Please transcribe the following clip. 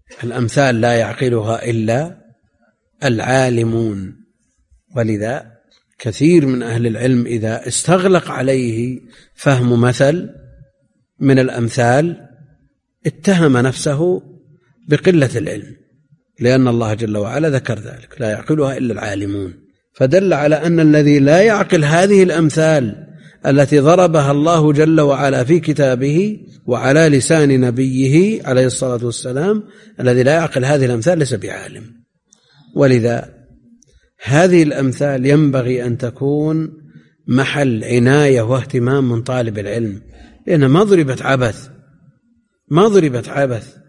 الأمثال لا يعقلها إلا العالمون. ولذا كثير من أهل العلم إذا استغلق عليه فهم مثل من الأمثال اتهم نفسه بقلة العلم، لأن الله جل وعلا ذكر ذلك لا يعقلها إلا العالمون، فدل على أن الذي لا يعقل هذه الأمثال التي ضربها الله جل وعلا في كتابه وعلى لسان نبيه عليه الصلاة والسلام، الذي لا يعقل هذه الأمثال ليس بعالم. ولذا هذه الأمثال ينبغي أن تكون محل عناية واهتمام من طالب العلم، لأنها ما ضربت عبث،